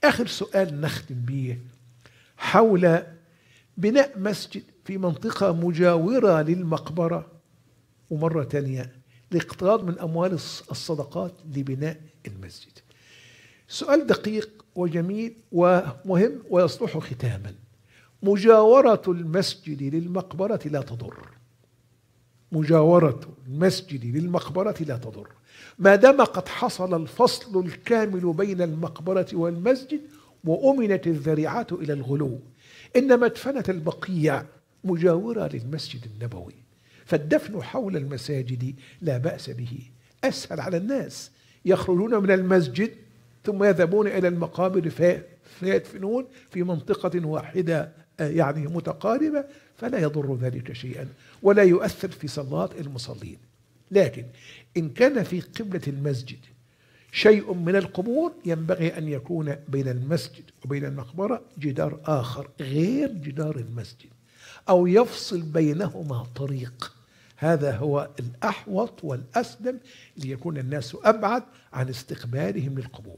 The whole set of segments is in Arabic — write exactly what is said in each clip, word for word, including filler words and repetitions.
آخر سؤال نختم به حول بناء مسجد في منطقة مجاورة للمقبرة، ومرة ثانية لاقتراض من أموال الصدقات لبناء المسجد. سؤال دقيق وجميل ومهم ويصلح ختاما. مجاورة المسجد للمقبرة لا تضر، مجاورة المسجد للمقبرة لا تضر ما دام قد حصل الفصل الكامل بين المقبرة والمسجد وأمنت الذريعة إلى الغلو. إن مدفنة البقيع مجاورة للمسجد النبوي، فالدفن حول المساجد لا بأس به، أسهل على الناس، يخرجون من المسجد ثم يذهبون إلى المقابر فيدفنون في منطقة واحدة يعني متقاربة، فلا يضر ذلك شيئا ولا يؤثر في صلاة المصلين. لكن إن كان في قبلة المسجد شيء من القبور ينبغي أن يكون بين المسجد وبين المقبرة جدار آخر غير جدار المسجد، أو يفصل بينهما طريق. هذا هو الأحوط والأسلم ليكون الناس أبعد عن استقبالهم للقبور.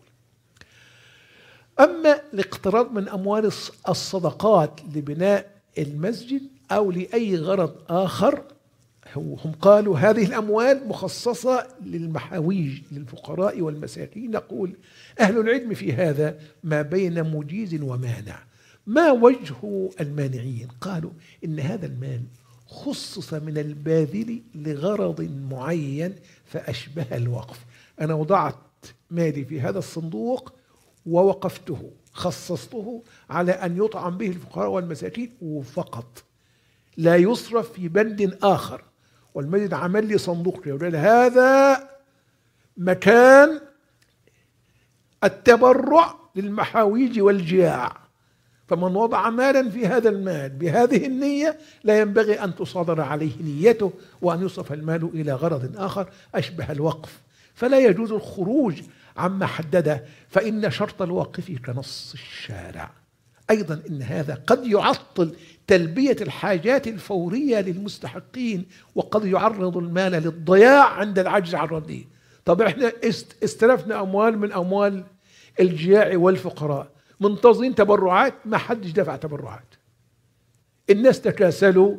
أما الاقتراض من أموال الصدقات لبناء المسجد أو لأي غرض آخر، هم قالوا هذه الأموال مخصصة للمحاويج للفقراء والمساكين. نقول أهل العلم في هذا ما بين مجيز ومانع. ما وجه المانعين؟ قالوا إن هذا المال خصص من الباذل لغرض معين فأشبه الوقف. أنا وضعت مالي في هذا الصندوق ووقفته، خصصته على أن يطعم به الفقراء والمساكين فقط، لا يصرف في بند آخر. والمسجد عمل لي صندوق يقول هذا مكان التبرع للمحاويج والجياع، فمن وضع مالا في هذا المال بهذه النية لا ينبغي أن تصادر عليه نيته وأن يصرف المال إلى غرض آخر أشبه الوقف، فلا يجوز الخروج عما حدده، فإن شرط الوقف كنص الشارع. أيضا إن هذا قد يعطل تلبية الحاجات الفورية للمستحقين، وقد يعرض المال للضياع عند العجز عن رده. طب احنا استلفنا أموال من أموال الجياع والفقراء، منتظرين تبرعات، ما حدش دفع تبرعات، الناس تكاسلوا،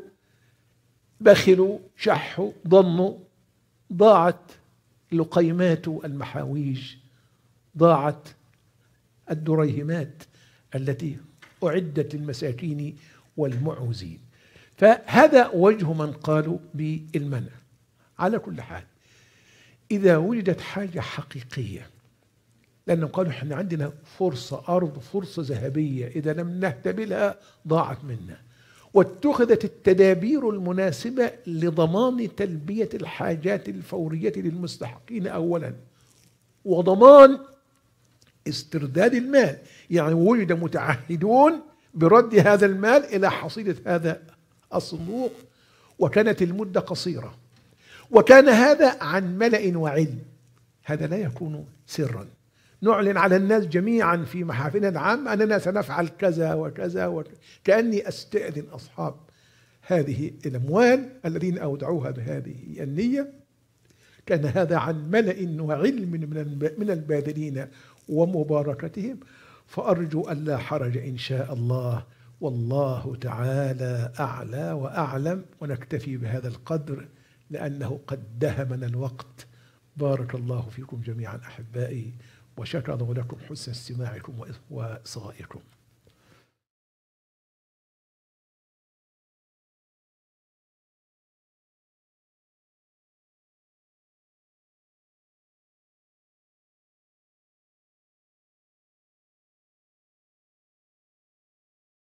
بخلوا، شحوا، ضنوا، ضاعت لقيمات المحاويج، ضاعت الدريهمات التي أعدت للمساكين والمعوزين. فهذا وجه من قالوا بالمنع. على كل حال إذا وجدت حاجة حقيقية، لأنهم قالوا إحنا عندنا فرصة أرض، فرصة ذهبية، إذا لم نهتم لها ضاعت منا، واتخذت التدابير المناسبة لضمان تلبية الحاجات الفورية للمستحقين أولا، وضمان استرداد المال. يعني وجد متعهدون برد هذا المال إلى حصيلة هذا الصندوق، وكانت المدة قصيرة، وكان هذا عن ملأ وعلم. هذا لا يكون سرا، نعلن على الناس جميعا في محافلنا العامة أننا سنفعل كذا وكذا وكذا، كأني أستأذن أصحاب هذه الأموال الذين أودعوها بهذه النية. كان هذا عن ملأ وعلم من الباذلين ومباركتهم، فأرجو أن لا حرج إن شاء الله، والله تعالى أعلى وأعلم. ونكتفي بهذا القدر لأنه قد دهمنا الوقت. بارك الله فيكم جميعا أحبائي، وشكر لكم حسن استماعكم وإصغائكم.